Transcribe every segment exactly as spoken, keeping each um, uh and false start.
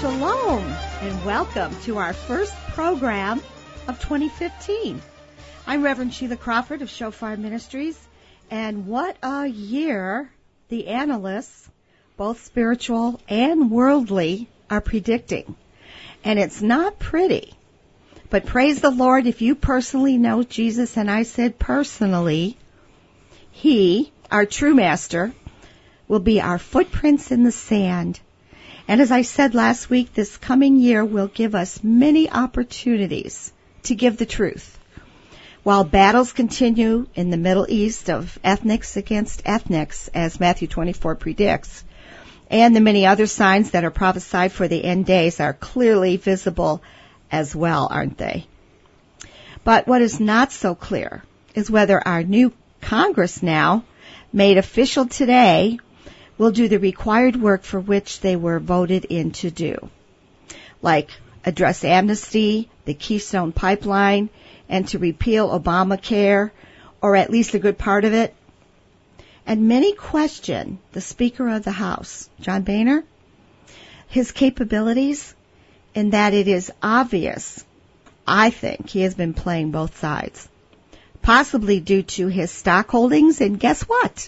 Shalom, and welcome to our first program of twenty fifteen. I'm Reverend Sheila Crawford of Shofar Ministries, and what a year the analysts, both spiritual and worldly, are predicting. And it's not pretty. But praise the Lord, if you personally know Jesus, and I said personally, He, our true Master, will be our footprints in the sand. And as I said last week, this coming year will give us many opportunities to give the truth. While battles continue in the Middle East of ethnics against ethnics, as Matthew twenty-four predicts, and the many other signs that are prophesied for the end days are clearly visible as well, aren't they? But what is not so clear is whether our new Congress now, made official today, will do the required work for which they were voted in to do, like address amnesty, the Keystone Pipeline, and to repeal Obamacare, or at least a good part of it. And many question the Speaker of the House, John Boehner, his capabilities, in that it is obvious, I think, he has been playing both sides, possibly due to his stock holdings, and guess what?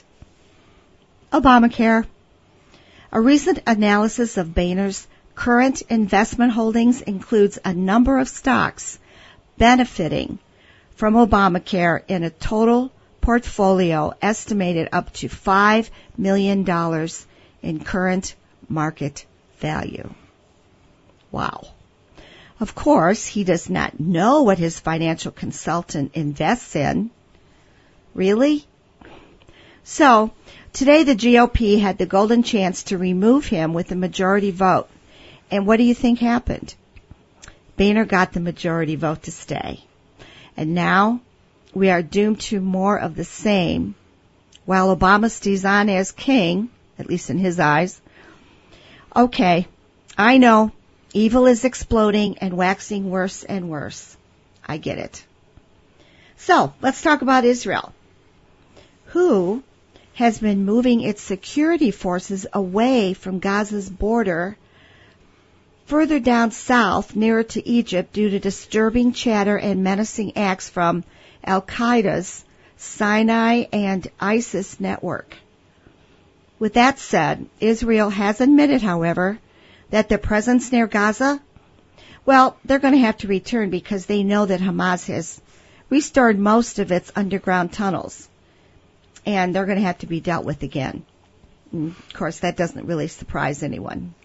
Obamacare. A recent analysis of Boehner's current investment holdings includes a number of stocks benefiting from Obamacare in a total portfolio estimated up to five million dollars in current market value. Wow. Of course, he does not know what his financial consultant invests in. Really? So, today the G O P had the golden chance to remove him with a majority vote. And what do you think happened? Boehner got the majority vote to stay. And now we are doomed to more of the same, while Obama stays on as king, at least in his eyes. Okay, I know, evil is exploding and waxing worse and worse. I get it. So, let's talk about Israel, who has been moving its security forces away from Gaza's border further down south, nearer to Egypt, due to disturbing chatter and menacing acts from Al-Qaeda's Sinai and ISIS network. With that said, Israel has admitted, however, that their presence near Gaza, well, they're going to have to return because they know that Hamas has restored most of its underground tunnels, and they're going to have to be dealt with again. And of course, that doesn't really surprise anyone.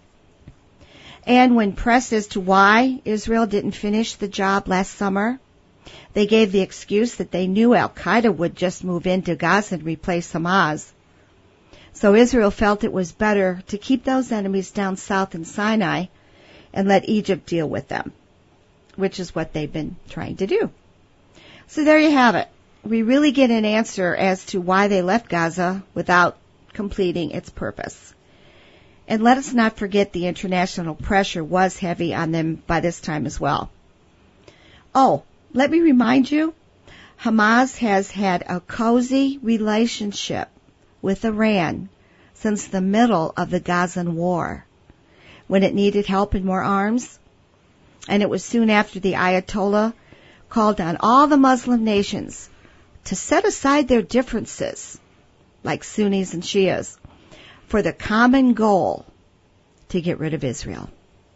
And when pressed as to why Israel didn't finish the job last summer, they gave the excuse that they knew Al-Qaeda would just move into Gaza and replace Hamas. So Israel felt it was better to keep those enemies down south in Sinai and let Egypt deal with them, which is what they've been trying to do. So there you have it. We really get an answer as to why they left Gaza without completing its purpose. And let us not forget the international pressure was heavy on them by this time as well. Oh, let me remind you, Hamas has had a cozy relationship with Iran since the middle of the Gazan war, when it needed help and more arms. And it was soon after the Ayatollah called on all the Muslim nations to set aside their differences, like Sunnis and Shias, for the common goal to get rid of Israel.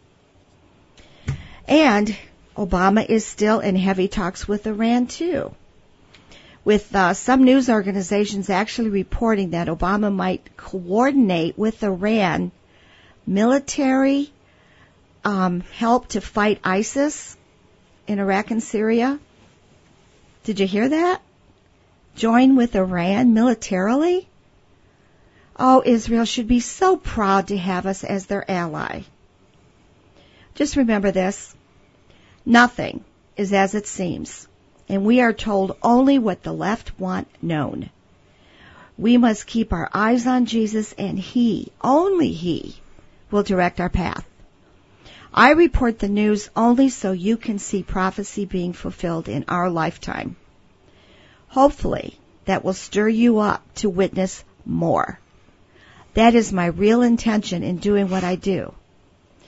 And Obama is still in heavy talks with Iran, too, with uh, some news organizations actually reporting that Obama might coordinate with Iran military um, help to fight ISIS in Iraq and Syria. Did you hear that? Join with Iran militarily? Oh, Israel should be so proud to have us as their ally. Just remember this. Nothing is as it seems, and we are told only what the left want known. We must keep our eyes on Jesus, and He, only He, will direct our path. I report the news only so you can see prophecy being fulfilled in our lifetime. Hopefully, that will stir you up to witness more. That is my real intention in doing what I do.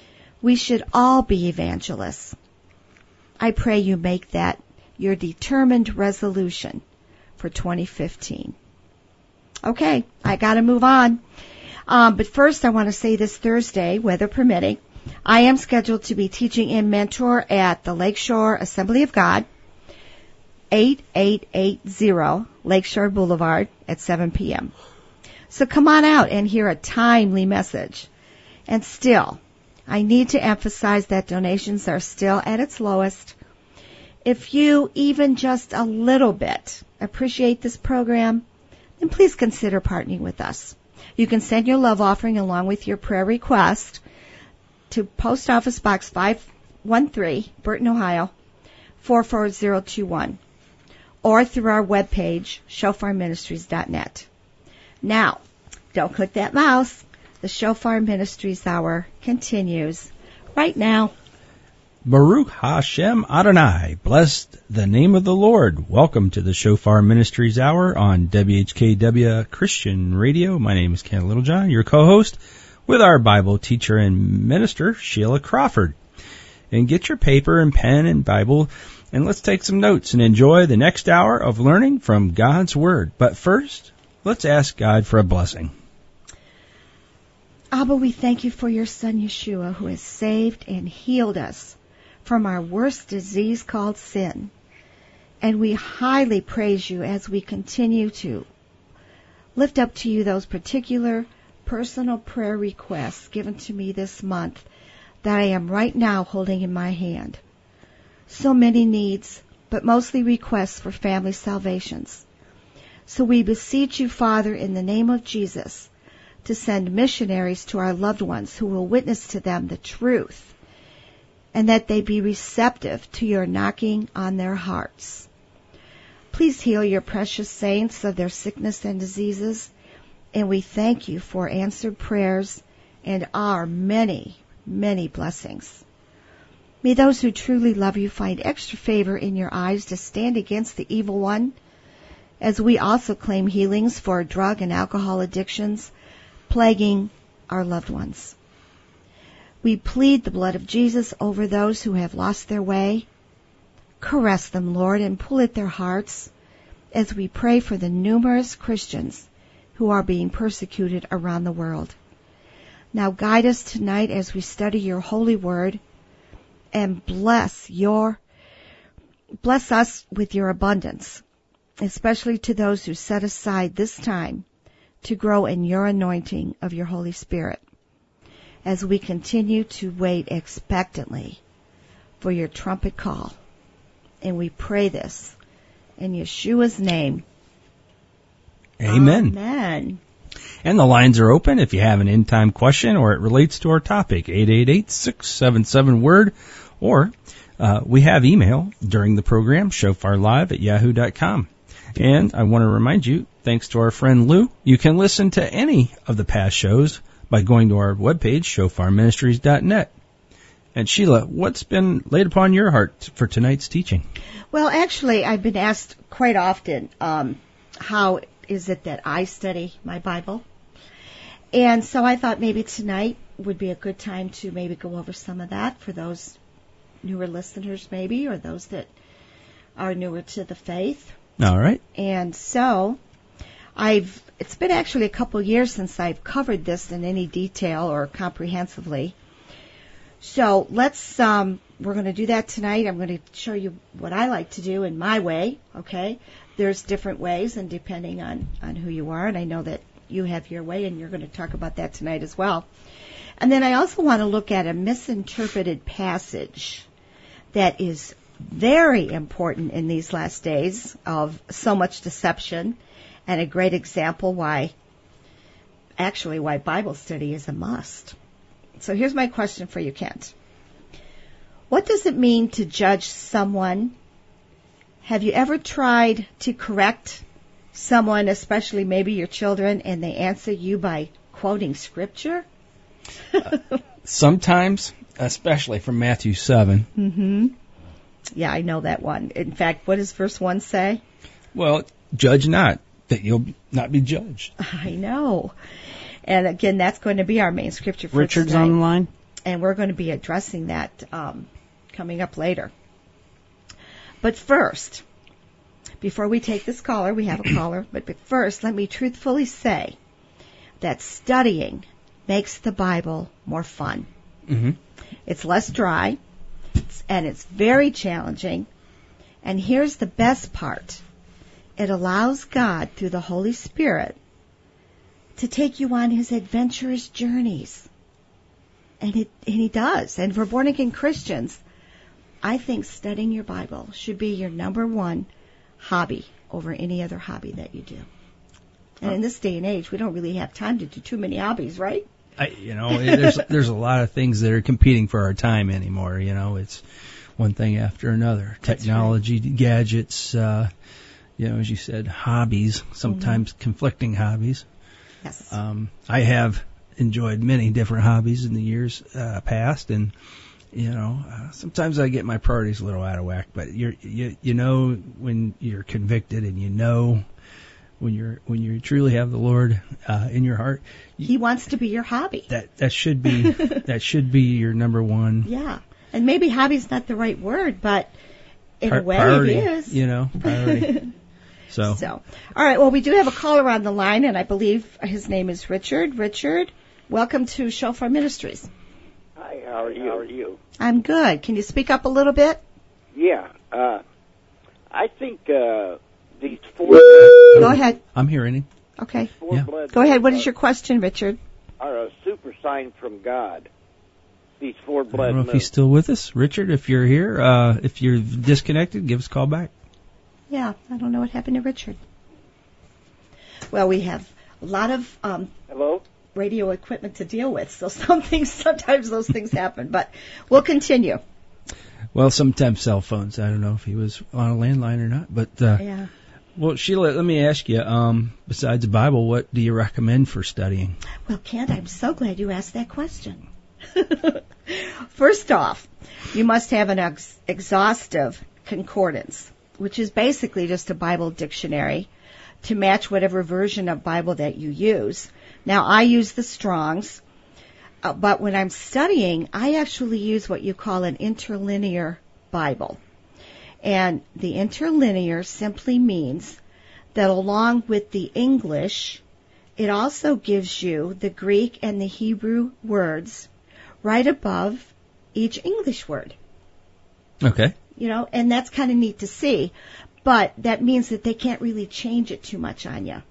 We should all be evangelists. I pray you make that your determined resolution for twenty fifteen. Okay, I gotta move on. Um, but first I want to say this Thursday, weather permitting, I am scheduled to be teaching in Mentor at the Lakeshore Assembly of God, eighty-eight eighty Lakeshore Boulevard at seven p.m. So come on out and hear a timely message. And still, I need to emphasize that donations are still at its lowest. If you even just a little bit appreciate this program, then please consider partnering with us. You can send your love offering along with your prayer request to Post Office Box five one three, Burton, Ohio, four four zero two one, or through our webpage, shofar ministries dot net. Now, don't click that mouse. The Shofar Ministries Hour continues right now. Baruch Hashem Adonai, blessed the name of the Lord. Welcome to the Shofar Ministries Hour on W H K W Christian Radio. My name is Ken Littlejohn, your co-host, with our Bible teacher and minister, Sheila Crawford. And get your paper and pen and Bible, and let's take some notes and enjoy the next hour of learning from God's Word. But first, let's ask God for a blessing. Abba, we thank you for your Son, Yeshua, who has saved and healed us from our worst disease called sin. And we highly praise you as we continue to lift up to you those particular personal prayer requests given to me this month that I am right now holding in my hand. So many needs, but mostly requests for family salvations. So we beseech you, Father, in the name of Jesus, to send missionaries to our loved ones who will witness to them the truth, and that they be receptive to your knocking on their hearts. Please heal your precious saints of their sickness and diseases, and we thank you for answered prayers and our many, many blessings. May those who truly love you find extra favor in your eyes to stand against the evil one, as we also claim healings for drug and alcohol addictions plaguing our loved ones. We plead the blood of Jesus over those who have lost their way. Caress them, Lord, and pull at their hearts as we pray for the numerous Christians who are being persecuted around the world. Now guide us tonight as we study your holy word, and bless your bless us with your abundance, especially to those who set aside this time to grow in your anointing of your Holy Spirit, as we continue to wait expectantly for your trumpet call. And we pray this in Yeshua's name. Amen. Amen. And the lines are open if you have an end-time question or it relates to our topic, eight eight eight, six seven seven, word, or uh, we have email during the program, shofarlive at yahoo dot com. And I want to remind you, thanks to our friend Lou, you can listen to any of the past shows by going to our webpage, shofar ministries dot net. And Sheila, what's been laid upon your heart for tonight's teaching? Well, actually, I've been asked quite often, um, how is it that I study my Bible? And so I thought maybe tonight would be a good time to maybe go over some of that for those newer listeners maybe, or those that are newer to the faith. All right. And so I've it's been actually a couple of years since I've covered this in any detail or comprehensively. So let's, um, we're going to do that tonight. I'm going to show you what I like to do in my way, okay? There's different ways, and depending on, on who you are, and I know that you have your way, and you're going to talk about that tonight as well. And then I also want to look at a misinterpreted passage that is very important in these last days of so much deception, and a great example why, actually why Bible study is a must. So here's my question for you, Kent. What does it mean to judge someone? Have you ever tried to correct someone, especially maybe your children, and they answer you by quoting scripture? uh, sometimes, especially from Matthew seven. Mm-hmm. Yeah, I know that one. In fact, what does verse one say? Well, judge not, that you'll not be judged. I know. And again, that's going to be our main scripture for Richard's tonight. on the line? And we're going to be addressing that um, coming up later. But first, before we take this caller, we have a caller, but, but first, let me truthfully say that studying makes the Bible more fun. Mm-hmm. It's less dry, it's, and it's very challenging. And here's the best part. It allows God, through the Holy Spirit, to take you on His adventurous journeys. And, it, and He does. And for born-again Christians, I think studying your Bible should be your number one hobby over any other hobby that you do. And in this day and age, we don't really have time to do too many hobbies, right? I, you know, there's there's a lot of things that are competing for our time anymore. You know, it's one thing after another. That's Technology, right. Gadgets, uh, you know, as you said, hobbies, sometimes mm-hmm. conflicting hobbies. Yes. Um, I have enjoyed many different hobbies in the years uh, past, and you know, uh, sometimes I get my priorities a little out of whack. But you're, you you know when you're convicted, and you know when you're when you truly have the Lord uh, in your heart. He wants to be your hobby. That that should be that should be your number one. Yeah, and maybe hobby's not the right word, but in Pri- a way priority, it is. You know, priority. So. So, all right. Well, we do have a caller on the line, and I believe his name is Richard. Richard, welcome to Shofar Ministries. Hi, how are you? How are you? I'm good. Can you speak up a little bit? Yeah. Uh, I think uh, these four... Go ahead. I'm hearing him. Okay. Four Yeah. blood Go ahead. What is your question, Richard? Are a super sign from God. These four I blood don't know if moons. he's still with us. Richard, if you're here, uh, if you're disconnected, give us a call back. Yeah, I don't know what happened to Richard. Well, we have a lot of um, Hello? radio equipment to deal with, so some things, sometimes those things happen. But we'll continue. Well, sometimes cell phones. I don't know if he was on a landline or not, but uh, Yeah. well, Sheila, let me ask you. Um, besides the Bible, what do you recommend for studying? Well, Kent, I'm so glad you asked that question. First off, you must have an ex- exhaustive concordance, which is basically just a Bible dictionary to match whatever version of Bible that you use. Now, I use the Strong's, uh, but when I'm studying, I actually use what you call an interlinear Bible. And the interlinear simply means that along with the English, it also gives you the Greek and the Hebrew words right above each English word. Okay. You know, and that's kind of neat to see. But that means that they can't really change it too much on you.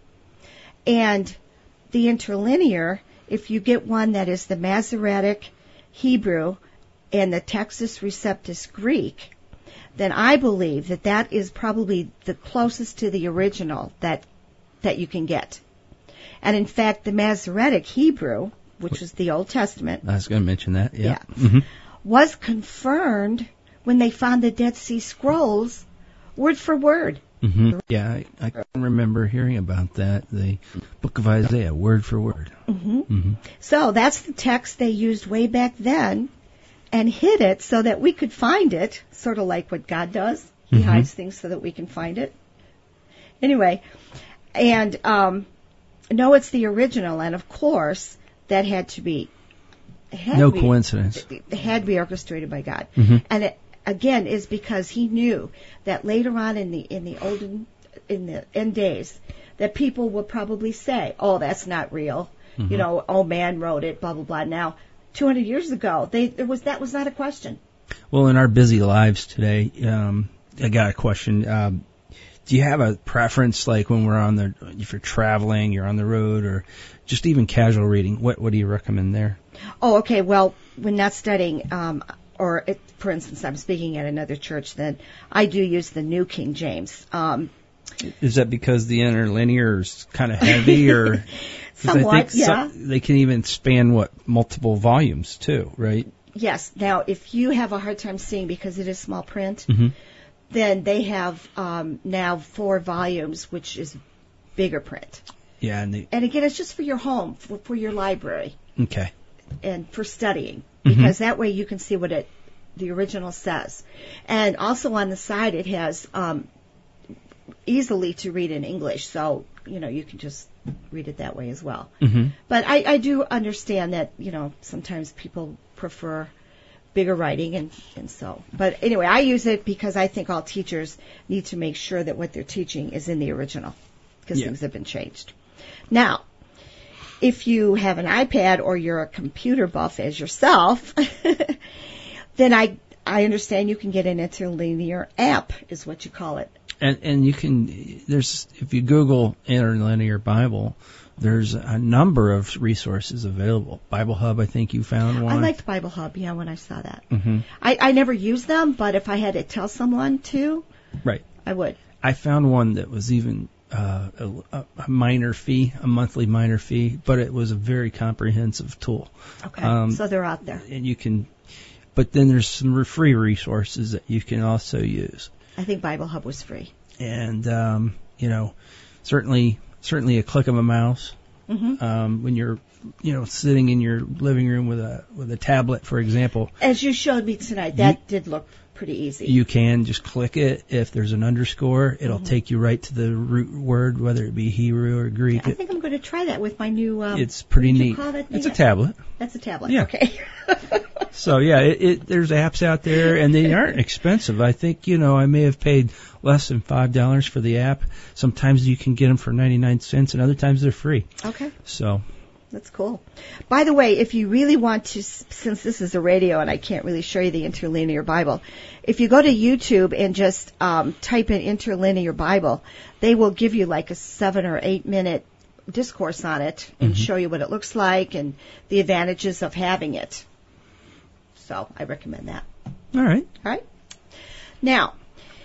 And the interlinear, if you get one that is the Masoretic Hebrew and the Textus Receptus Greek, then I believe that that is probably the closest to the original that that you can get. And in fact, the Masoretic Hebrew, which was the Old Testament, I was going to mention that. Yeah. Yeah. Mm-hmm. was confirmed when they found the Dead Sea Scrolls word for word. Mm-hmm. Yeah, I, I can remember hearing about that. The Book of Isaiah, word for word. Mm-hmm. Mm-hmm. So that's the text they used way back then and hid it so that we could find it, sort of like what God does. He Mm-hmm. hides things so that we can find it. Anyway, and um, no, it's the original, and of course, that had to be... Had No to be, coincidence. It had to be orchestrated by God. Mm-hmm. And it, again, is because he knew that later on in the in the olden in the end days, that people would probably say, "Oh, that's not real." Mm-hmm. You know, "Oh, man wrote it." Blah blah blah. Now, two hundred years ago, they there was that was not a question. Well, in our busy lives today, um, I got a question. Um, do you have a preference, like when we're on the, if you're traveling, you're on the road, or just even casual reading? What what do you recommend there? Oh, okay. Well, when not studying, um, or it, for instance, I'm speaking at another church, then I do use the New King James. Um, Is that because the interlinear is kind of heavy, or 'cause Somewhat, I think yeah. some, they can even span what multiple volumes too, right? Yes. Now, if you have a hard time seeing because it is small print, Mm-hmm. then they have um, now four volumes, which is bigger print. Yeah, and the, And again, it's just for your home, for, for your library, okay. and for studying, Mm-hmm. because that way you can see what it the original says. And also on the side, it has um, easily to read in English, so, you know, you can just read it that way as well. Mm-hmm. But I, I do understand that, you know, sometimes people prefer bigger writing, and, and so. But anyway, I use it because I think all teachers need to make sure that what they're teaching is in the original, because Yeah. things have been changed. Now, if you have an iPad or you're a computer buff as yourself, then I I understand you can get an interlinear app, is what you call it. And and you can there's if you Google interlinear Bible, there's a number of resources available. Bible Hub, I think you found one. I liked Bible Hub, yeah, when I saw that. Mm-hmm. I, I never used them, but if I had to tell someone to, Right. I would. I found one that was even uh, a, a minor fee, a monthly minor fee, but it was a very comprehensive tool. Okay, Um, so they're out there. And you can, but then there's some free resources that you can also use. I think Bible Hub was free. And, um, you know, certainly, certainly a click of a mouse. Mm-hmm. Um, when you're, you know, sitting in your living room with a with a tablet, for example, As you showed me tonight, that did look pretty easy. you can just click it. If there's an underscore, it'll Mm-hmm. take you right to the root word, whether it be Hebrew or Greek. I think I'm going to try that with my new. Um, It's pretty what did you neat. call that It's a thing? tablet. That's a tablet. Yeah. Okay. So yeah, it, it, there's apps out there, and they aren't expensive. I think, you know, I may have paid less than five dollars for the app. Sometimes you can get them for ninety-nine cents, and other times they're free. Okay. So That's cool. By the way, if you really want to, since this is a radio and I can't really show you the Interlinear Bible, if you go to YouTube and just um, type in Interlinear Bible, they will give you like a seven or eight minute discourse on it and Mm-hmm. show you what it looks like and the advantages of having it. So I recommend that. all right, All right? Now,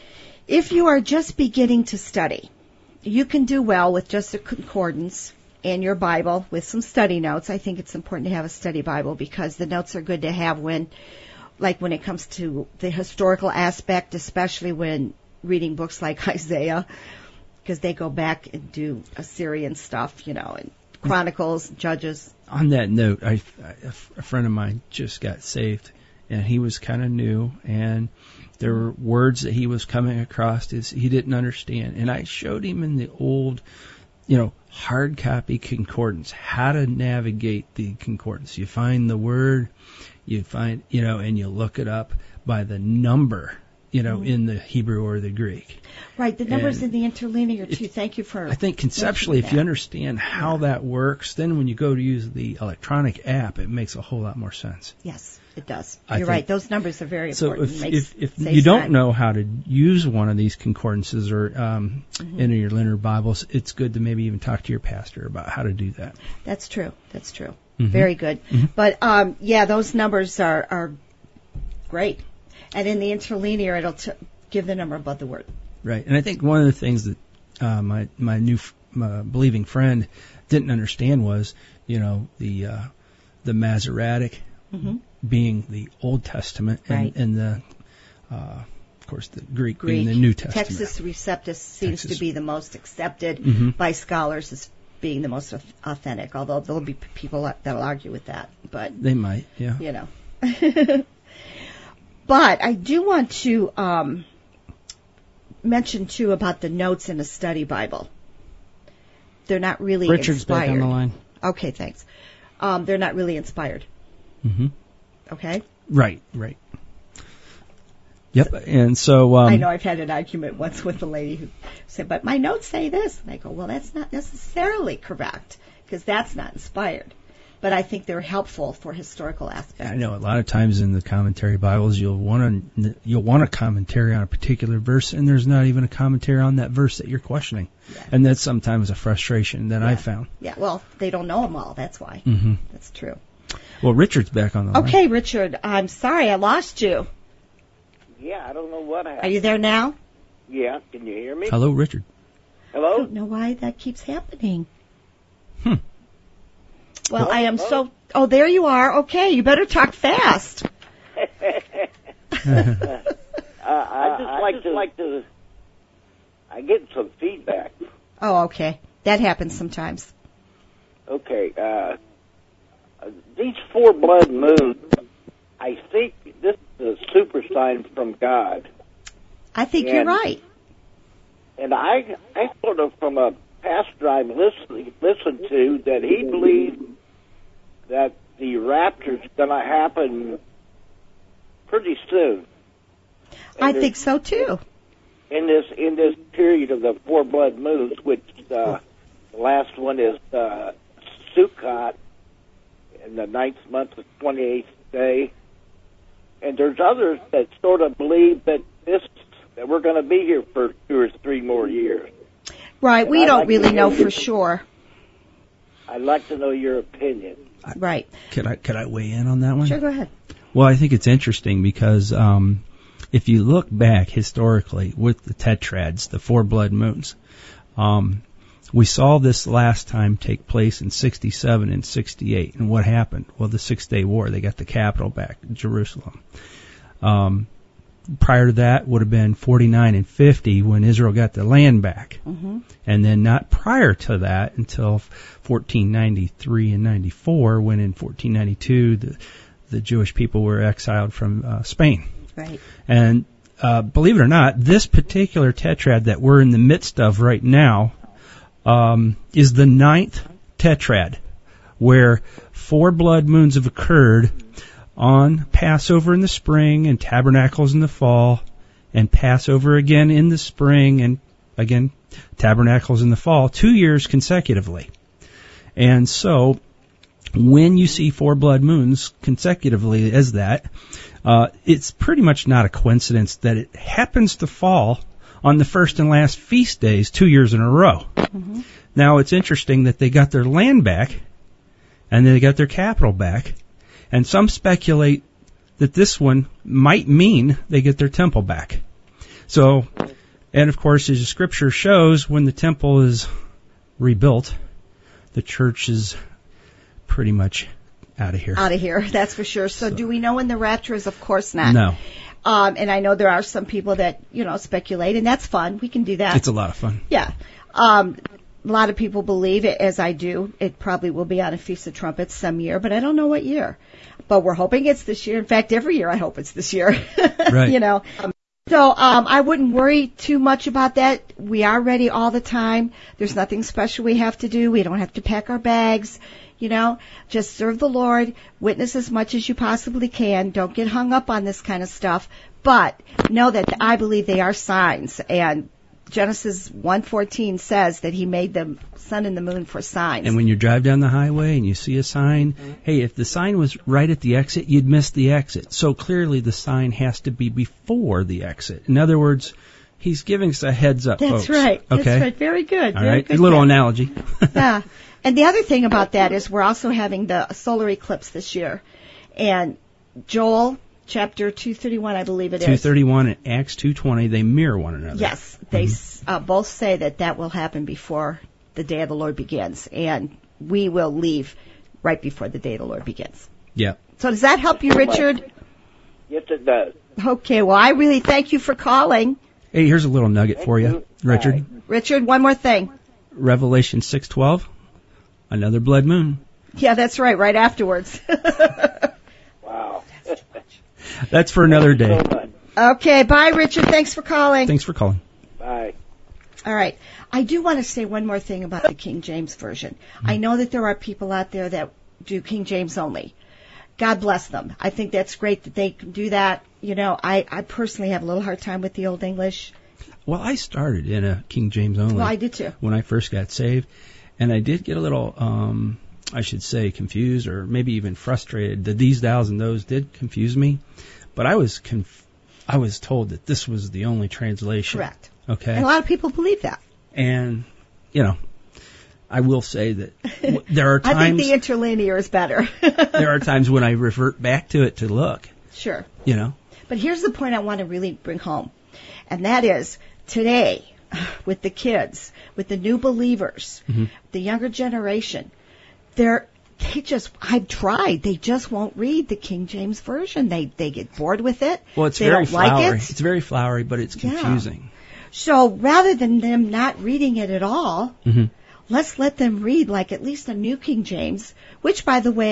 if you are just beginning to study, you can do well with just a concordance and your Bible with some study notes. I think it's important to have a study Bible because the notes are good to have when, like when it comes to the historical aspect, especially when reading books like Isaiah, because they go back and do Assyrian stuff, you know, and Chronicles, Judges. on that note, I, I, a friend of mine just got saved, and he was kind of new, and there were words that he was coming across is he didn't understand, and I showed him in the old, you know, hard copy concordance how to navigate the concordance. You find the word, you find, you know, and you look it up by the number, you know, in the Hebrew or the Greek. Right, the numbers And in the interlinear if- too. Thank you for. I think conceptually, if you understand how that works, then when you go to use the electronic app, it makes a whole lot more sense. Yes, it does. I You're think- right. Those numbers are very So important. if Makes- if, if saves you don't time. know how to use one of these concordances or um, Mm-hmm. any of your linear Bibles, it's good to maybe even talk to your pastor about how to do that. That's true. That's true. Mhm. Very good. But um, yeah, those numbers are are great. And in the interlinear, it'll t- give the number above the word. Right. And I think one of the things that uh, my my new f- uh, believing friend didn't understand was, you know, the uh, the Masoretic Mm-hmm. being the Old Testament and, Right. and the uh, of course the Greek, Greek. being the New Testament. Texas Receptus seems Texas. to be the most accepted Mhm. by scholars as being the most au- authentic. Although there'll be p- people that- that'll argue with that, but They might, yeah. you know. But I do want to um, mention too about the notes in a study Bible. They're not really Richard's inspired. back on the line. Okay, thanks. Um, they're not really inspired. hmm Okay. Right, right. Yep. And so um, I know I've had an argument once with a lady who said, "But my notes say this," and I go, "Well, that's not necessarily correct because that's not inspired." But I think they're helpful for historical aspects. I know a lot of times in the commentary Bibles you'll want to you'll want a commentary on a particular verse, and there's not even a commentary on that verse that you're questioning, Yeah. and that's sometimes a frustration that I Yeah. found. Yeah, well, they don't know them all. That's why. hmm That's true. Well, Richard's back on the line. Okay, Richard, I'm sorry I lost you. Yeah, I don't know what happened. Are you there now? Yeah, can you hear me? Hello, Richard. I Hello? don't know why that keeps happening. Hmm. Well, Hello? I am so. Oh, there you are. Okay, you better talk fast. uh, I just like to like to. I get some feedback. Oh, okay. That happens sometimes. Okay, uh, uh, these four blood moons. I think this is a super sign from God. I think you're And- right. and I, I sort of, from a pastor I've listened, listened to, that he believes that the rapture's going to happen pretty soon. I think so too. In this in this period of the four blood moons, which uh, the last one is uh, Sukkot, in the ninth month, the twenty-eighth day, and there's others that sort of believe that this that we're going to be here for two or three more years. Right, And we I'd don't like to really hear know your- for sure. I'd like to know your opinion. Right. Could I could I weigh in on that one? Sure, go ahead. Well, I think it's interesting because um, if you look back historically with the tetrads, the four blood moons, um, we saw this last time take place in sixty-seven and sixty-eight. And what happened? Well, the Six-Day War, they got the capital back, Jerusalem. Um, prior to that would have been forty-nine and fifty when Israel got the land back. Mm-hmm. And then not prior to that until fourteen ninety-three and ninety-four, when in fourteen ninety-two the the Jewish people were exiled from uh, Spain. Right. And uh, believe it or not, this particular tetrad that we're in the midst of right now um, is the ninth tetrad, where four blood moons have occurred on Passover in the spring and Tabernacles in the fall, and Passover again in the spring and again Tabernacles in the fall, two years consecutively. And so when you see four blood moons consecutively as that, uh, it's pretty much not a coincidence that it happens to fall on the first and last feast days two years in a row. Mm-hmm. Now, it's interesting that they got their land back and they got their capital back, and some speculate that this one might mean they get their temple back. So, and of course, as the scripture shows, when the temple is rebuilt, the church is pretty much out of here. Out of here, that's for sure. So, So- do we know when the rapture is? Of course not. No, Um, and I know there are some people that, you know, speculate, and that's fun. We can do that. it's a lot of fun. Yeah. Um, a lot of people believe it, as I do. It probably will be on a Feast of Trumpets some year, but I don't know what year. But we're hoping it's this year. In fact, every year I hope it's this year. Right. You know. Um, so um, I wouldn't worry too much about that. We are ready all the time. There's nothing special we have to do. We don't have to pack our bags. You know, just serve the Lord, witness as much as you possibly can. Don't get hung up on this kind of stuff. But know that I believe they are signs. And Genesis one fourteen says that he made the sun and the moon for signs. And when you drive down the highway and you see a sign, hey, if the sign was right at the exit, you'd miss the exit. So clearly the sign has to be before the exit. In other words, he's giving us a heads up, That's folks. right. Okay. That's right. Very good. All Very right. good. A little Yeah. analogy. Yeah. And the other thing about that is we're also having the solar eclipse this year. And Joel chapter two thirty-one, I believe it is. two thirty-one and Acts two twenty, they mirror one another. Yes, they s uh, both say that that will happen before the day of the Lord begins, and we will leave right before the day of the Lord begins. Yeah. So does that help you, Richard? Yes, it does. Okay, well, I really thank you for calling. Hey, here's a little nugget for you, Richard. Bye. Richard, one more thing. Revelation six twelve, another blood moon. Yeah, that's right, right afterwards. Wow. That's for another Thank you day. so much. Okay, bye, Richard. Thanks for calling. Thanks for calling. Bye. All right. I do want to say one more thing about the King James Version. I know that there are people out there that do King James only. God bless them. I think that's great that they can do that. You know, I, I personally have a little hard time with the Old English. Well, I started in a King James only. Well, I did too. When I first got saved, and I did get a little, um, I should say, confused or maybe even frustrated. The these, thous, and those did confuse me, but I was conf- I was told that this was the only translation. Correct. Okay. And a lot of people believe that. And you know, I will say that w- there are I think times the interlinear is better. there are times when I revert back to it to look. Sure. You know. But here's the point I want to really bring home, and that is today, with the kids, with the new believers, Mm-hmm. the younger generation, they're they just I've tried. They just won't read the King James Version. They they get bored with it. Well, it's they very don't like flowery. it. It's very flowery, but it's Yeah. confusing. So rather than them not reading it at all, Mm-hmm. let's let them read like at least a New King James, which, by the way,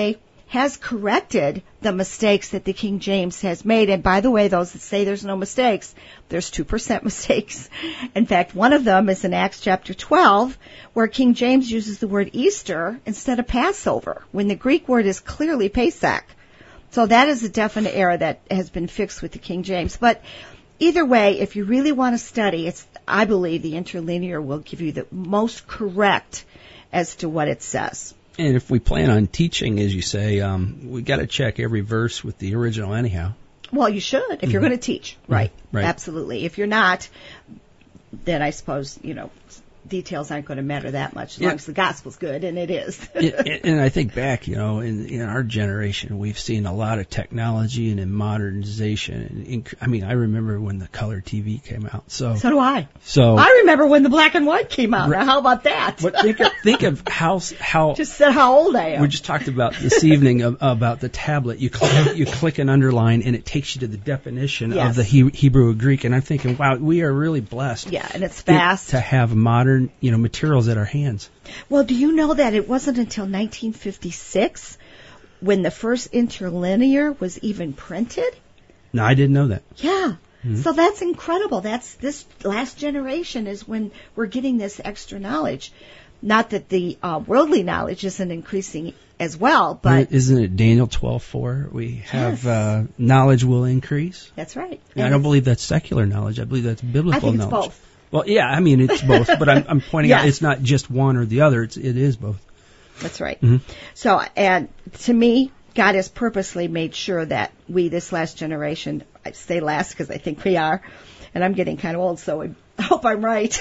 has corrected the mistakes that the King James has made. And by the way, those that say there's no mistakes, there's two percent mistakes. In fact, one of them is in Acts chapter twelve, where King James uses the word Easter instead of Passover, when the Greek word is clearly Pesach. So that is a definite error that has been fixed with the King James. But either way, if you really want to study, it's, I believe the interlinear will give you the most correct as to what it says. And if we plan on teaching, as you say, um, we got to check every verse with the original anyhow. Well, you should if mm-hmm. you're going to teach, right? Mm-hmm. Right? Absolutely. If you're not, then I suppose, you know, details aren't going to matter that much as yeah. long as the gospel's good, and it is. and, and I think back, you know, in, in our generation, we've seen a lot of technology and in modernization. And in, I mean, I remember when the color T V came out. So so do I. So I remember when the black and white came out. Right. Now, how about that? But think of, think of how how just said how old I am. We just talked about this evening of, about the tablet. You click, you click an underline, and it takes you to the definition yes. of the he, Hebrew or Greek. And I'm thinking, wow, we are really blessed. Yeah, and it's fast to have modern, you know, materials at our hands. Well, do you know that it wasn't until nineteen fifty-six when the first interlinear was even printed? No, I didn't know that. Yeah. Mm-hmm. So that's incredible. That's this last generation is when we're getting this extra knowledge. Not that the uh, worldly knowledge isn't increasing as well, but isn't it Daniel twelve four? We have yes. uh, knowledge will increase. That's right. And I don't believe that's secular knowledge. I believe that's biblical I think it's knowledge. Both. Well, yeah, I mean, it's both, but I'm, I'm pointing yes. out it's not just one or the other. It's, it is both. That's right. Mm-hmm. So, and to me, God has purposely made sure that we, this last generation, I say last because I think we are, and I'm getting kind of old, so I hope I'm right.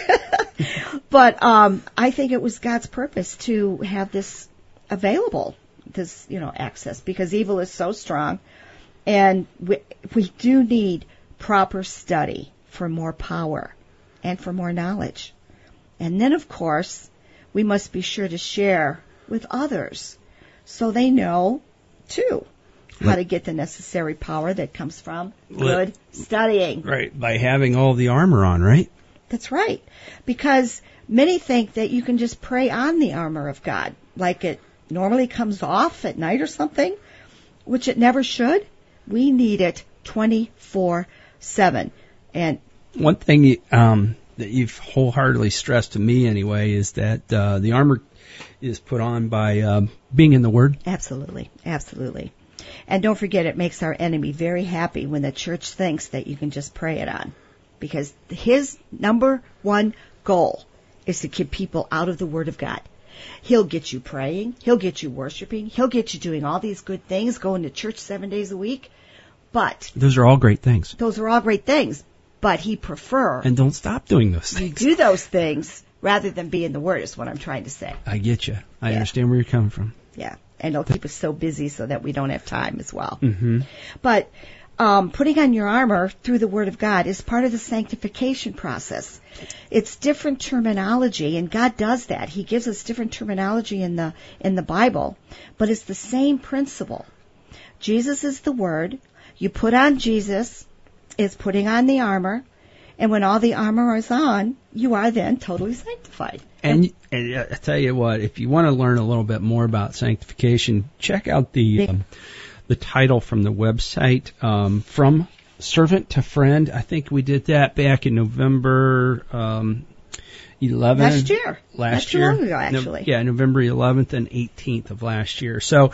But um, I think it was God's purpose to have this available, this, you know, access, because evil is so strong, and we, we do need proper study for more power and for more knowledge. And then, of course, we must be sure to share with others so they know, too, how to get the necessary power that comes from good studying. Right, by having all the armor on, right? That's right. Because many think that you can just pray on the armor of God, like it normally comes off at night or something, which it never should. We need it twenty-four seven. And one thing um, that you've wholeheartedly stressed to me anyway is that uh, the armor is put on by um, being in the Word. Absolutely, absolutely. And don't forget, it makes our enemy very happy when the church thinks that you can just pray it on. Because his number one goal is to keep people out of the Word of God. He'll get you praying. He'll get you worshiping. He'll get you doing all these good things, going to church seven days a week. But those are all great things. Those are all great things. But he prefer and don't stop doing those things. Do those things rather than be in the Word is what I'm trying to say. I get you. I yeah. understand where you're coming from. Yeah, and it'll keep us so busy so that we don't have time as well. Mm-hmm. But um, putting on your armor through the Word of God is part of the sanctification process. It's different terminology, and God does that. He gives us different terminology in the in the Bible, but it's the same principle. Jesus is the Word. You put on Jesus. Is putting on the armor, and when all the armor is on, you are then totally sanctified. And, and I tell you what, if you want to learn a little bit more about sanctification, check out the um, the title from the website, um, From Servant to Friend. I think we did that back in November um, eleventh. Last year. Last Not year. too long ago, actually. No, yeah, November eleventh and eighteenth of last year. So,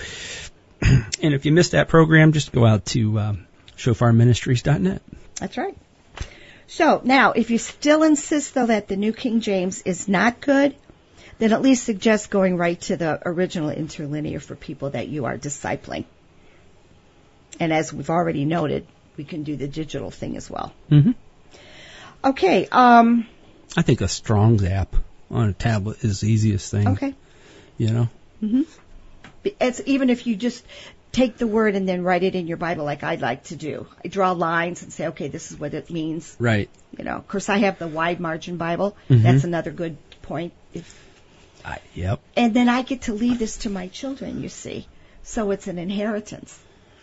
and if you missed that program, just go out to um, shofar ministries dot net. That's right. So now, if you still insist, though, that the New King James is not good, then at least suggest going right to the original interlinear for people that you are discipling. And as we've already noted, we can do the digital thing as well. Mm-hmm. Okay. Um, I think a Strong's app on a tablet is the easiest thing. Okay. You know? Mm-hmm. It's even if you just take the word and then write it in your Bible like I'd like to do. I draw lines and say, okay, this is what it means. Right. You know, of course, I have the wide margin Bible. Mm-hmm. That's another good point. If, I, yep. And then I get to leave this to my children, you see. So it's an inheritance.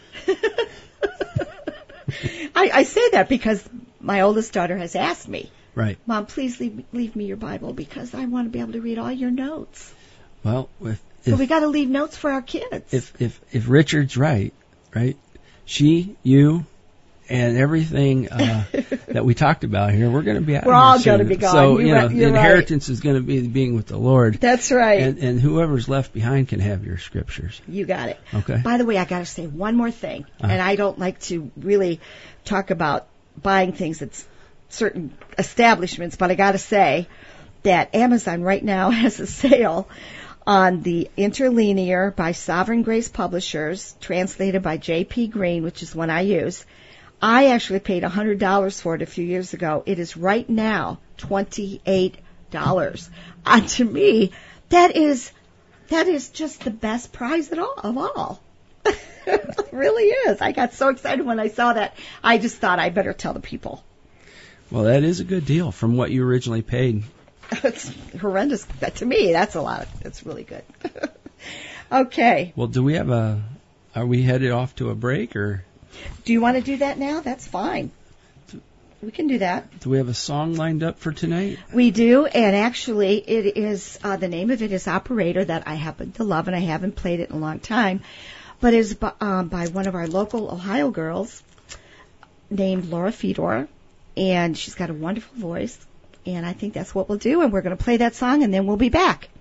I, I say that because my oldest daughter has asked me, right, Mom, please leave, leave me your Bible because I want to be able to read all your notes. Well, if So we got to leave notes for our kids. If if if Richard's right, right, she, you, and everything uh, that we talked about here, we're going to be out We're of here all soon. going to be gone. So, you're you know, right, the you're inheritance right. is going to be being with the Lord. That's right. And, and whoever's left behind can have your scriptures. You got it. Okay. By the way, I got to say one more thing, Uh-huh. and I don't like to really talk about buying things at certain establishments, but I got to say that Amazon right now has a sale on the Interlinear by Sovereign Grace Publishers, translated by J P Green, which is one I use. I actually paid one hundred dollars for it a few years ago. It is right now twenty-eight dollars. And to me, that is that is just the best prize at all, of all. It really is. I got so excited when I saw that. I just thought I better tell the people. Well, that is a good deal from what you originally paid. It's horrendous. To me, that's a lot. It's really good. Okay. Well, do we have a, are we headed off to a break, or? Do you want to do that now? That's fine. We can do that. Do we have a song lined up for tonight? We do, and actually it is, uh, the name of it is Operator, that I happen to love, and I haven't played it in a long time. But it's by, um, by one of our local Ohio girls named Laura Fedor, and she's got a wonderful voice, and I think that's what we'll do, and we're going to play that song, and then we'll be back.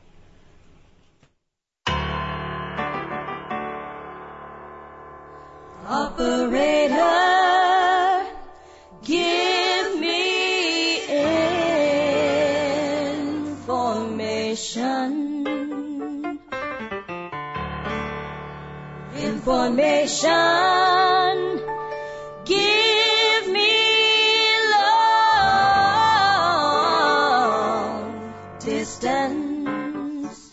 Operator, give me information. Information. Give me long distance.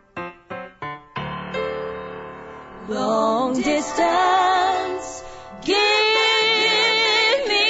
Long distance. Give me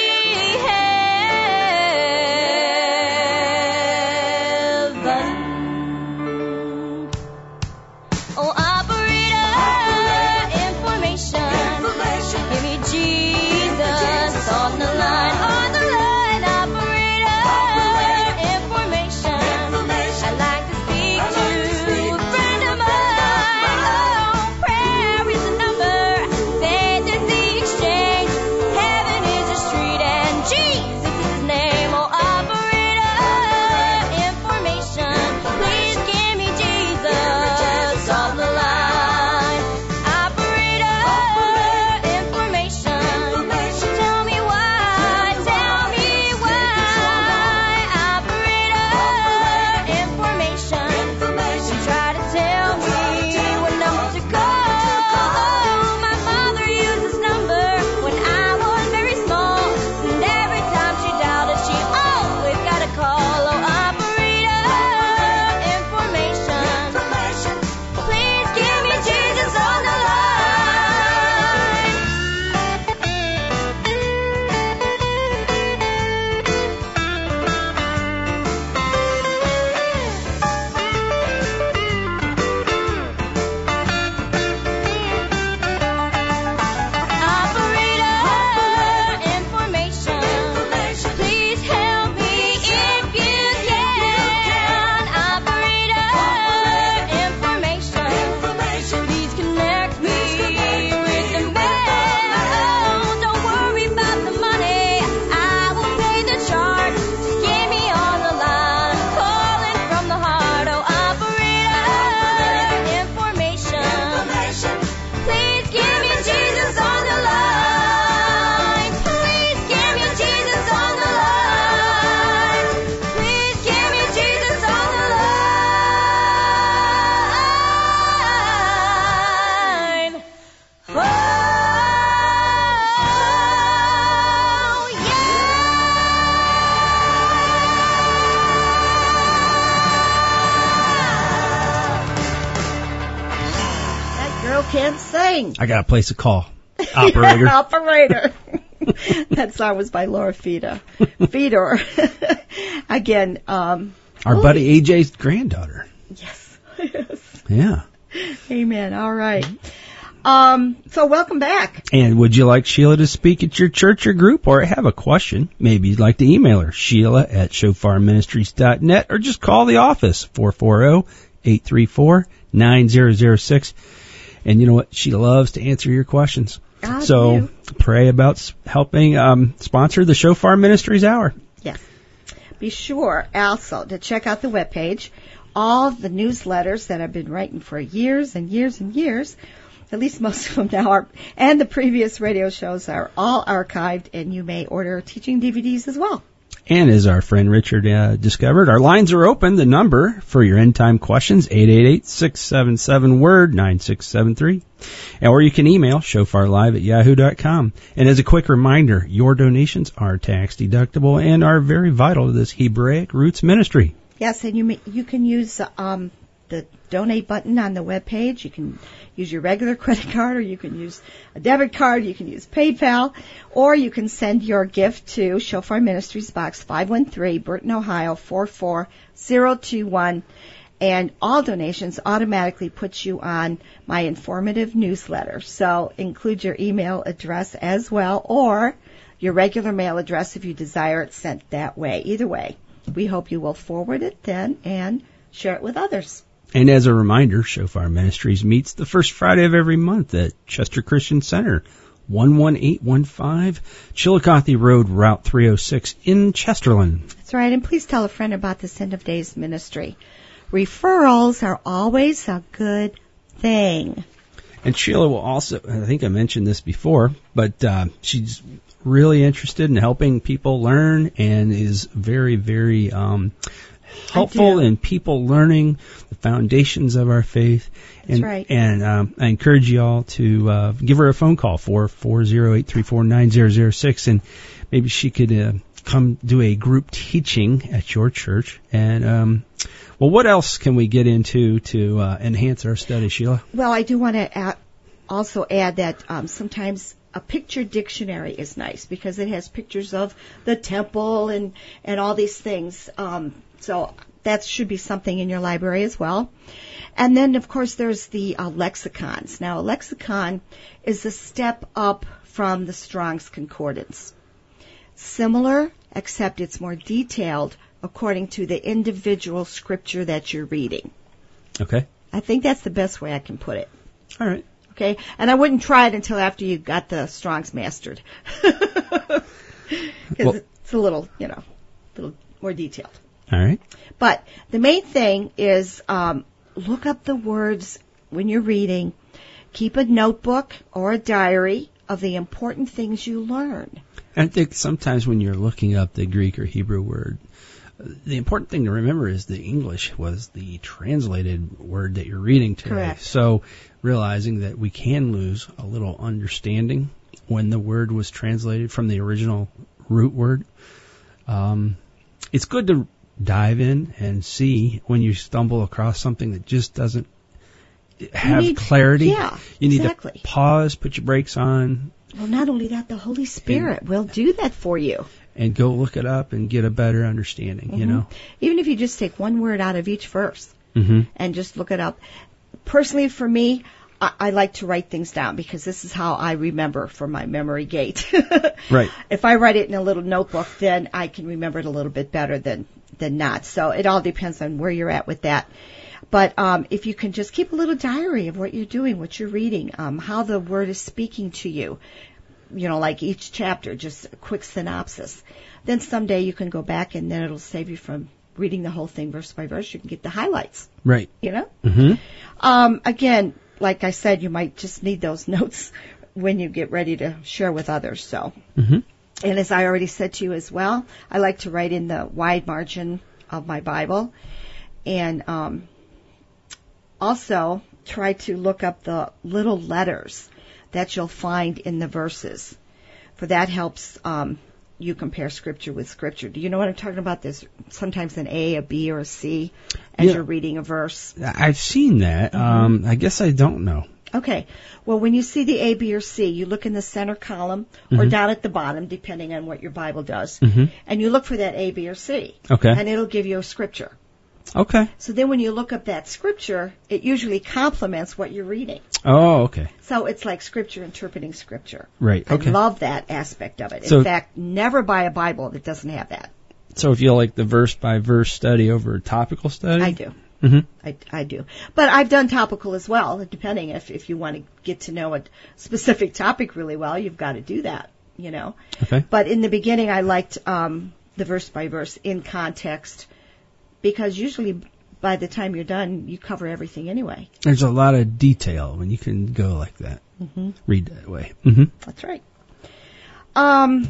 heaven. Oh, operator, information. Give me Jesus on the line, on the line, operator, information. I'd like to speak to a friend of mine. Oh, prayer is the number, faith is the exchange, heaven is the street, and Jesus is his name. Oh, operator, information. Please give me Jesus on the line. Operator, information. Tell me why, tell me why. Operator, information. You try to tell me what number to call. My mother used this number when I was very small, and every time she dialed it, she always got a call. Oh, operator, information. Please give me Jesus on the line. Operator, information. Please help me if you can. Operator, information. Please connect me with the man. Oh, don't worry about the money. I will pay the charge. Just get me on the line. Calling from the heart. Oh, operator, information. Please give me Jesus on the line. Please give me Jesus on the line. Please give me Jesus on the line. Oh, That girl can sing. I got a place to call. Operator. Yeah, operator. That song was by Laura Fedor. Fedor. Again, um, Our oh, buddy A J's granddaughter. Yes. Yes. Yeah. Amen. All right. Um, so welcome back. And would you like Sheila to speak at your church or group, or have a question? Maybe you'd like to email her, Sheila at shofar ministries dot net, or just call the office, four four zero, eight three four, nine zero zero six. And you know what? She loves to answer your questions. I so do. pray about s- helping um, sponsor the Shofar Ministries Hour. Yes. Be sure also to check out the webpage. All the newsletters that I've been writing for years and years and years, at least most of them now are, and the previous radio shows are all archived, and you may order teaching D V Ds as well. And as our friend Richard uh, discovered, our lines are open. The number for your end time questions, eight eight eight, six seven seven, word, nine six seven three. Or you can email shofarlive at yahoo dot com. And as a quick reminder, your donations are tax deductible and are very vital to this Hebraic Roots ministry. Yes, and you may, you can use um, the donate button on the web page. You can use your regular credit card, or you can use a debit card. You can use PayPal, or you can send your gift to Shofar Ministries, Box five one three, Burton, Ohio four four zero two one. And all donations automatically put you on my informative newsletter. So include your email address as well, or your regular mail address if you desire it sent that way. Either way, we hope you will forward it then and share it with others. And as a reminder, Shofar Ministries meets the first Friday of every month at Chester Christian Center, one one eight one five Chillicothe Road, Route three oh six in Chesterland. That's right. And please tell a friend about this End of Days ministry. Referrals are always a good thing. And Sheila will also, I think I mentioned this before, but uh, she's really interested in helping people learn and is very, very um, helpful in people learning the foundations of our faith. That's and, right. And um, I encourage you all to uh, give her a phone call, four four zero, eight three four, nine zero zero six, and maybe she could uh, come do a group teaching at your church. And um, well, what else can we get into to uh, enhance our study, Sheila? Well, I do want to add, also add that um, sometimes a picture dictionary is nice because it has pictures of the temple and, and all these things. Um, so that should be something in your library as well. And then, of course, there's the uh, lexicons. Now, a lexicon is a step up from the Strong's Concordance. Similar, except it's more detailed according to the individual scripture that you're reading. Okay. I think that's the best way I can put it. All right. Okay? And I wouldn't try it until after you got the Strong's mastered. Because Well- it's a little, you know, a little more detailed. All right. But the main thing is um, look up the words when you're reading. Keep a notebook or a diary of the important things you learn. I think sometimes when you're looking up the Greek or Hebrew word, the important thing to remember is the English was the translated word that you're reading today. Correct. So realizing that we can lose a little understanding when the word was translated from the original root word. Um, it's good to dive in and see when you stumble across something that just doesn't have need- clarity. yeah, you need exactly. to pause, put your brakes on, Well, not only that, the Holy Spirit will do that for you. and go look it up and get a better understanding, you Mhm. know? Even if you just take one word out of each verse Mm-hmm. and just look it up. Personally, for me, I, I like to write things down because this is how I remember for my memory gate. Right. If I write it in a little notebook, then I can remember it a little bit better than, than not. So it all depends on where you're at with that. But um, if you can just keep a little diary of what you're doing, what you're reading, um, how the Word is speaking to you, you know, like each chapter, just a quick synopsis, then someday you can go back and then it'll save you from reading the whole thing verse by verse. You can get the highlights, Right. you know? Mm-hmm. Um, again, like I said, you might just need those notes when you get ready to share with others. So, Mm-hmm. and as I already said to you as well, I like to write in the wide margin of my Bible, and um, also try to look up the little letters that you'll find in the verses. For that helps um, you compare scripture with scripture. Do you know what I'm talking about? There's sometimes an A, a B, or a C as Yeah. you're reading a verse. I've seen that. Um, I guess I don't know. Okay. Well, when you see the A, B, or C, you look in the center column or down at the bottom, depending on what your Bible does, Mm-hmm. and you look for that A, B, or C. Okay. And it'll give you a scripture. Okay. So then when you look up that scripture, it usually complements what you're reading. Oh, okay. So it's like scripture interpreting scripture. Right. Okay. I love that aspect of it. So- In fact, never buy a Bible that doesn't have that. So if you like the verse by verse study over a topical study, I do. Mm-hmm. I, I do. But I've done topical as well, depending if, if you want to get to know a specific topic really well, you've got to do that, you know. Okay. But in the beginning, I liked um, the verse by verse in context, because usually by the time you're done, you cover everything anyway. There's a lot of detail when you can go like that. Mm-hmm. Read that way. Mm-hmm. That's right. Um.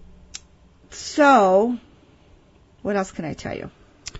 So, what else can I tell you?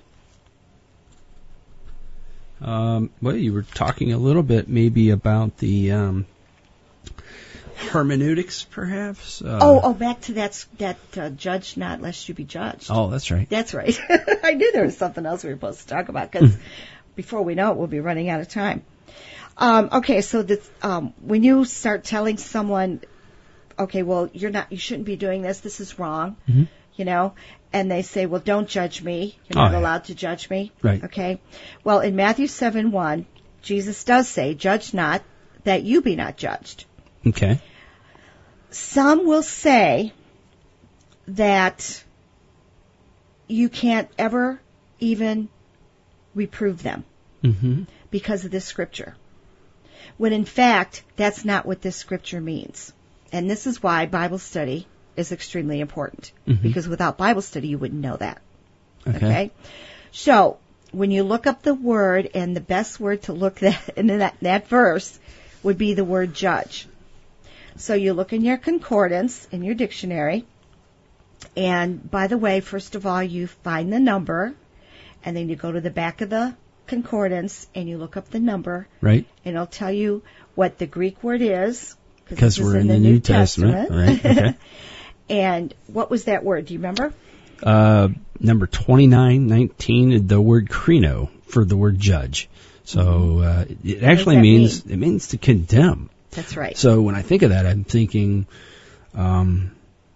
Um, well, you were talking a little bit maybe about the um, hermeneutics, perhaps. Uh, oh, oh, back to that that uh, judge not lest you be judged. Oh, that's right. That's right. I knew there was something else we were supposed to talk about, because before we know it, we'll be running out of time. Um, okay, so the, um, when you start telling someone, okay, well, you're not, you shouldn't be doing this. This is wrong. Mm-hmm. You know, and they say, well, don't judge me. You're Oh, not yeah. allowed to judge me. Right. Okay. Well, in Matthew seven one, Jesus does say, judge not, that you be not judged. Okay. Some will say that you can't ever even reprove them Mm-hmm. because of this scripture, when in fact, that's not what this scripture means. And this is why Bible study is extremely important, Mm-hmm. because without Bible study, you wouldn't know that. Okay. Okay? So, when you look up the word, and the best word to look that, in that, that verse would be the word judge. So you look in your concordance, in your dictionary, and by the way, first of all, you find the number, and then you go to the back of the concordance, and you look up the number, Right. and it'll tell you what the Greek word is. Because this is we're in the New Testament. Right. Okay. And what was that word? Do you remember? Uh, number twenty-nine nineteen, the word krino for the word judge. So uh, it actually that means it means to condemn. That's right. So when I think of that, I'm thinking, um,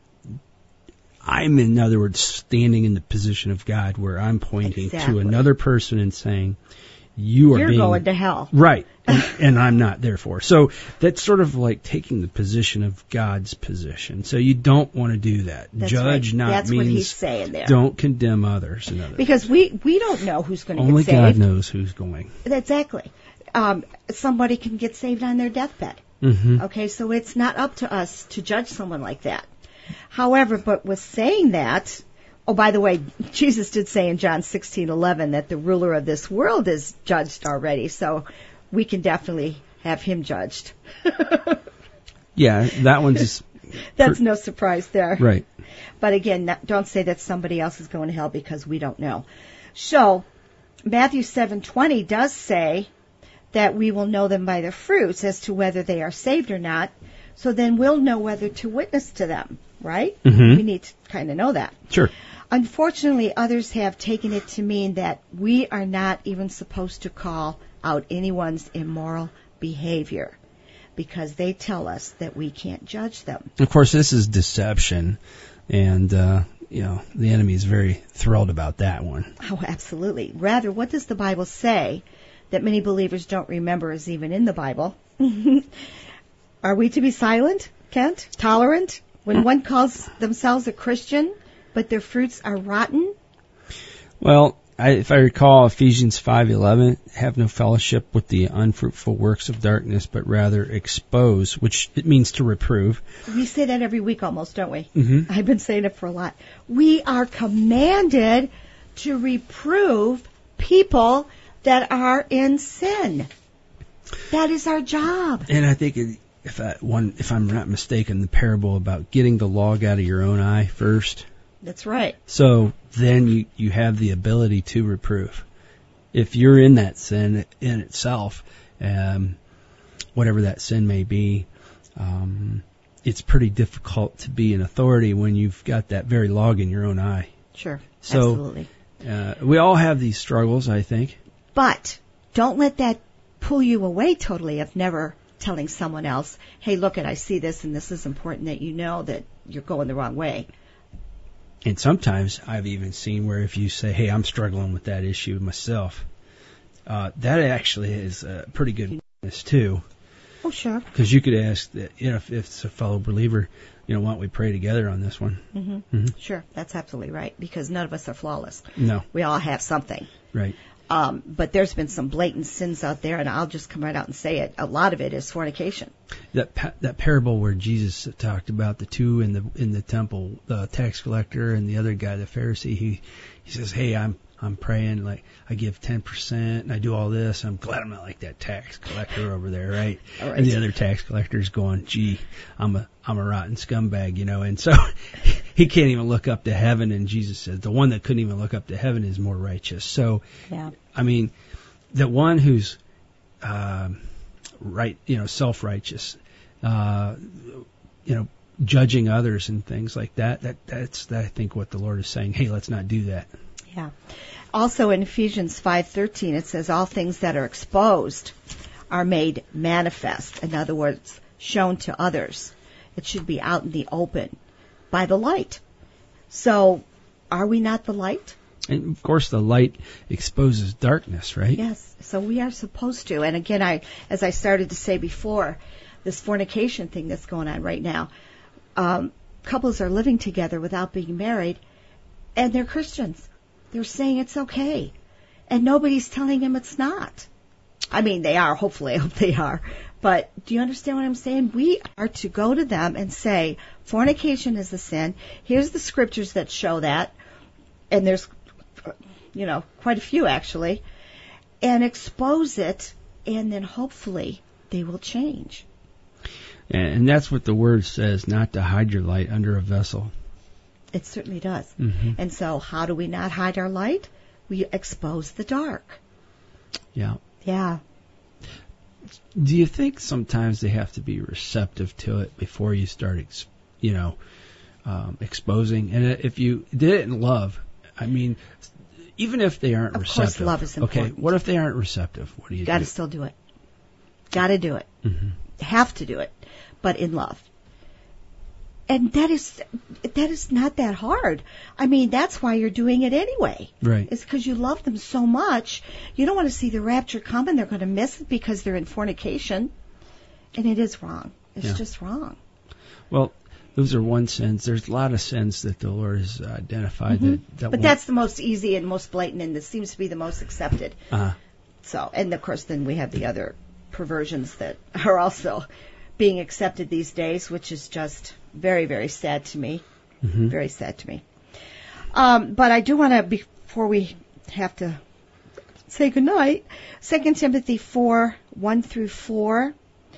I'm in other words standing in the position of God, where I'm pointing Exactly. to another person and saying, "You are You're being going to hell." right," and, and I'm not. Therefore, so that's sort of like taking the position of God's position. So you don't want to do that. That's Judge right. not That's means what he's saying there. don't condemn others. In other Because we, we don't know who's going to Only get saved. God knows who's going. Exactly. Um, somebody can get saved on their deathbed. Mm-hmm. Okay, so it's not up to us to judge someone like that. However, but with saying that, oh, by the way, Jesus did say in John sixteen eleven that the ruler of this world is judged already, so we can definitely have him judged. Yeah, that one's just, That's no surprise there. right. But again, not- don't say that somebody else is going to hell, because we don't know. So, Matthew seven twenty does say that we will know them by their fruits as to whether they are saved or not. So then we'll know whether to witness to them, right? Mhm. We need to kind of know that. Sure. Unfortunately, others have taken it to mean that we are not even supposed to call out anyone's immoral behavior, because they tell us that we can't judge them. Of course, this is deception, and uh, you know the enemy is very thrilled about that one. Oh, absolutely. Rather, what does the Bible say that many believers don't remember is even in the Bible? Are we to be silent, Kent? Tolerant? When one calls themselves a Christian, but their fruits are rotten? Well, I, if I recall, Ephesians five eleven, have no fellowship with the unfruitful works of darkness, but rather expose, which it means to reprove. We say that every week almost, don't we? Mm-hmm. I've been saying it for a lot. We are commanded to reprove people that are in sin. That is our job. And I think it, if I, one, if I'm not mistaken, the parable about getting the log out of your own eye first. That's right. So then you, you have the ability to reprove. If you're in that sin in itself, um, whatever that sin may be, um, it's pretty difficult to be an authority when you've got that very log in your own eye. Sure. So, Absolutely. Uh, we all have these struggles, I think. But don't let that pull you away totally of never telling someone else, hey, look, I see this, and this is important that you know that you're going the wrong way. And sometimes I've even seen where if you say, hey, I'm struggling with that issue myself, uh, that actually is a pretty good witness too. Oh, sure. Because you could ask, that, you know, if, if it's a fellow believer, you know, why don't we pray together on this one? Mm-hmm. Mm-hmm. Sure, that's absolutely right, because none of us are flawless. No. We all have something. Right. Um, but there's been some blatant sins out there, and I'll just come right out and say it. A lot of it is fornication. That pa- that parable where Jesus talked about the two in the in the temple, the tax collector and the other guy, the Pharisee. He he says, "Hey, I'm I'm praying, like I give ten percent and I do all this. I'm glad I'm not like that tax collector over there, right?" All right. And the other tax collector's going, "Gee, I'm a I'm a rotten scumbag, you know." And so he can't even look up to heaven. And Jesus says, the one that couldn't even look up to heaven is more righteous. So, Yeah. I mean, the one who's um, right, you know, self-righteous, uh, you know, judging others and things like that. That that's I think what the Lord is saying. Hey, let's not do that. Yeah. Also in Ephesians five thirteen, it says all things that are exposed are made manifest. In other words, shown to others. It should be out in the open by the light. So, are we not the light? And of course, the light exposes darkness, right? Yes. So we are supposed to. And again, I, as I started to say before, this fornication thing that's going on right now, um, couples are living together without being married, and they're Christians. They're saying it's okay, and nobody's telling them it's not. I mean, they are. Hopefully, I hope they are. But do you understand what I'm saying? We are to go to them and say, fornication is a sin. Here's the scriptures that show that. And there's, you know, quite a few actually. And expose it, and then hopefully they will change. And that's what the Word says, not to hide your light under a vessel. It certainly does. Mm-hmm. And so how do we not hide our light? We expose the dark. Yeah. Yeah. Do you think sometimes they have to be receptive to it before you start, ex- you know, um, exposing? And if you did it in love, I mean, even if they aren't of receptive. Of course, love is important. Okay, what if they aren't receptive? What do you do? Got to still do it. Got to do it. Mm-hmm. Have to do it, but in love. And that is that is not that hard. I mean, that's why you're doing it anyway. Right. It's because you love them so much. You don't want to see the rapture come and they're going to miss it because they're in fornication. And it is wrong. It's Yeah. just wrong. Well, those are one sins. There's a lot of sins that the Lord has identified Mm-hmm. that, that But won't- that's the most easy and most blatant, and this seems to be the most accepted. Uh, So, and of course, then we have the other perversions that are also being accepted these days, which is just very, very sad to me. mm-hmm. Very sad to me. Um, but I do want to, before we have to say goodnight, Second Timothy four, one through four,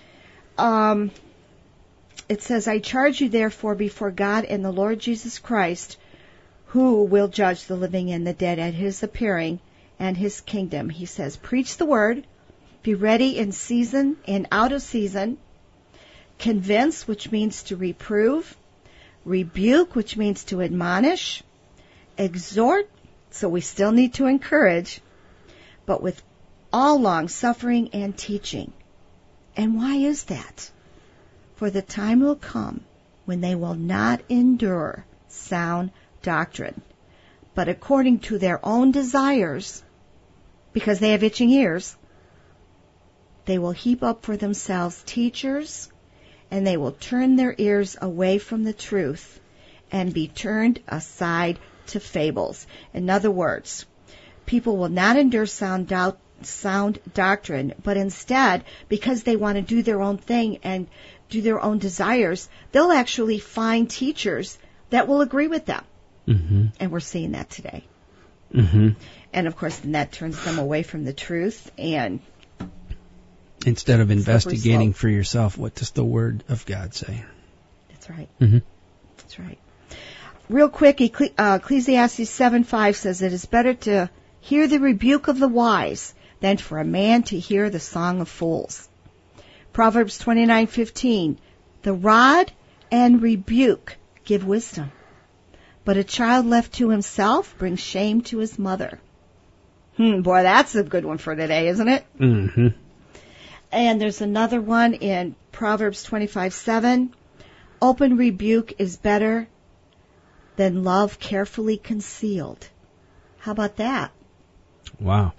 um, it says, I charge you therefore before God and the Lord Jesus Christ, who will judge the living and the dead at his appearing and his kingdom. He says, preach the word, be ready in season and out of season, convince, which means to reprove, rebuke, which means to admonish, exhort, so we still need to encourage, but with all long suffering and teaching. And why is that? For the time will come when they will not endure sound doctrine, but according to their own desires, because they have itching ears, they will heap up for themselves teachers, and they will turn their ears away from the truth and be turned aside to fables. In other words, people will not endure sound doubt, sound doctrine, but instead, because they want to do their own thing and do their own desires, they'll actually find teachers that will agree with them. Mm-hmm. And we're seeing that today. Mm-hmm. And of course, then that turns them away from the truth. And Instead of Slippery investigating slope. for yourself, what does the Word of God say? that's right. Mm-hmm. That's right. Real quick, Ecclesi- uh, Ecclesiastes seven five says, it is better to hear the rebuke of the wise than for a man to hear the song of fools. Proverbs twenty-nine fifteen, the rod and rebuke give wisdom, but a child left to himself brings shame to his mother. Hmm, boy, that's a good one for today, isn't it? Mm-hmm. And there's another one in Proverbs twenty-five seven, open rebuke is better than love carefully concealed. How about that? Wow.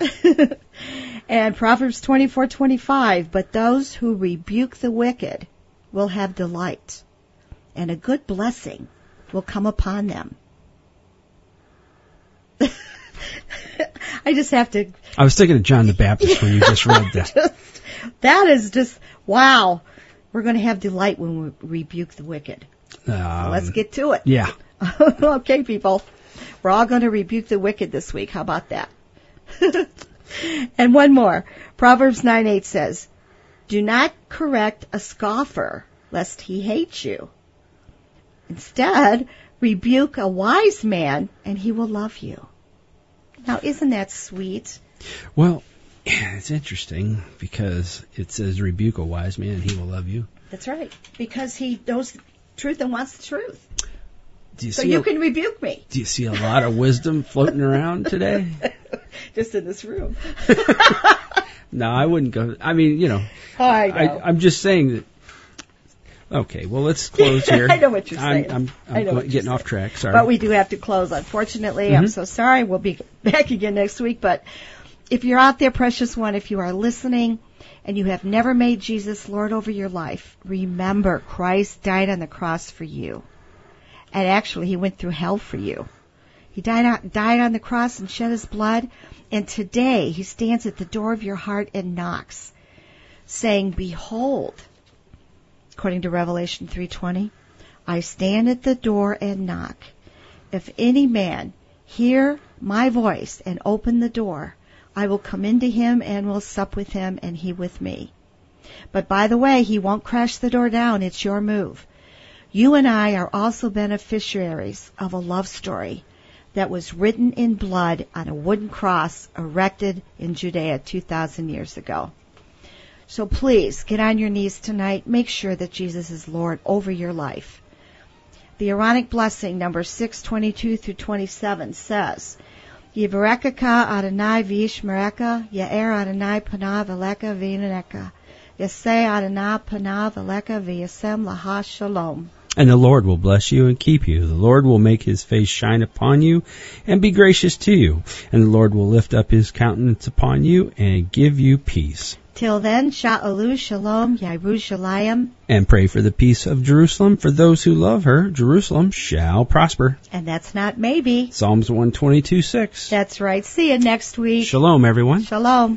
And Proverbs twenty-four twenty-five, but those who rebuke the wicked will have delight, and a good blessing will come upon them. I just have to. I was thinking of John the Baptist when you just read that. Just, that is just, wow. We're going to have delight when we rebuke the wicked. Um, so let's get to it. Yeah. Okay, people. We're all going to rebuke the wicked this week. How about that? And one more. Proverbs nine eight says, do not correct a scoffer, lest he hate you. Instead, rebuke a wise man, and he will love you. Now, isn't that sweet? Well, it's interesting because it says rebuke a wise man, and he will love you. That's right, because he knows the truth and wants the truth. Do you so see you a, can rebuke me. Do you see a lot of wisdom floating around today? Just in this room. No, I wouldn't go. I mean, you know, I know. I, I'm just saying that. Okay, well, let's close here. I know what you're saying. I'm, I'm, I'm I know what getting you're off saying. track. Sorry. But we do have to close, unfortunately. Mm-hmm. I'm so sorry. We'll be back again next week. But if you're out there, precious one, if you are listening and you have never made Jesus Lord over your life, remember Christ died on the cross for you. And actually, he went through hell for you. He died on, died on the cross and shed his blood. And today, he stands at the door of your heart and knocks, saying, behold, according to Revelation three twenty, I stand at the door and knock. If any man hear my voice and open the door, I will come into him and will sup with him and he with me. But by the way, he won't crash the door down. It's your move. You and I are also beneficiaries of a love story that was written in blood on a wooden cross erected in Judea two thousand years ago. So please, get on your knees tonight. Make sure that Jesus is Lord over your life. The Aaronic blessing, number six twenty-two through twenty-seven, says, Yivarekaka Adonai v'yishmereka, Ya'er Adonai panav eleka v'yineka, Yaseh Adonai panav eleka v'yasem laha shalom. And the Lord will bless you and keep you. The Lord will make his face shine upon you and be gracious to you. And the Lord will lift up his countenance upon you and give you peace. Till then, Sha'alu Shalom Yerushalayim. And pray for the peace of Jerusalem. For those who love her, Jerusalem shall prosper. And that's not maybe. Psalms one twenty-two six. That's right. See you next week. Shalom, everyone. Shalom.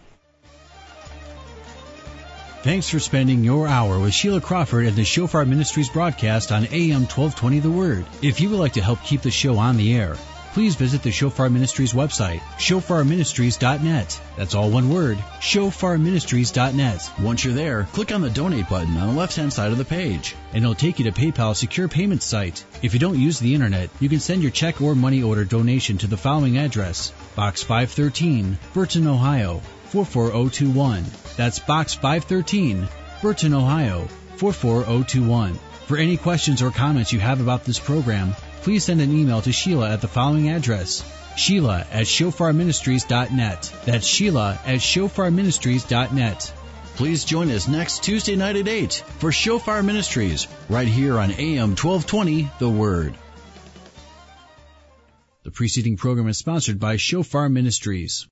Thanks for spending your hour with Sheila Crawford and the Shofar Ministries broadcast on A M twelve twenty The Word. If you would like to help keep the show on the air, please visit the Shofar Ministries website, shofar ministries dot net. That's all one word, shofar ministries dot net. Once you're there, click on the donate button on the left-hand side of the page, and it'll take you to PayPal's secure payment site. If you don't use the internet, you can send your check or money order donation to the following address: Box five thirteen, Burton, Ohio, four four zero two one. That's Box five thirteen, Burton, Ohio, four four zero two one. For any questions or comments you have about this program, please send an email to Sheila at the following address: Sheila at shofar ministries dot net. That's Sheila at shofar ministries dot net. Please join us next Tuesday night at eight for Shofar Ministries, right here on A M twelve twenty The Word. The preceding program is sponsored by Shofar Ministries.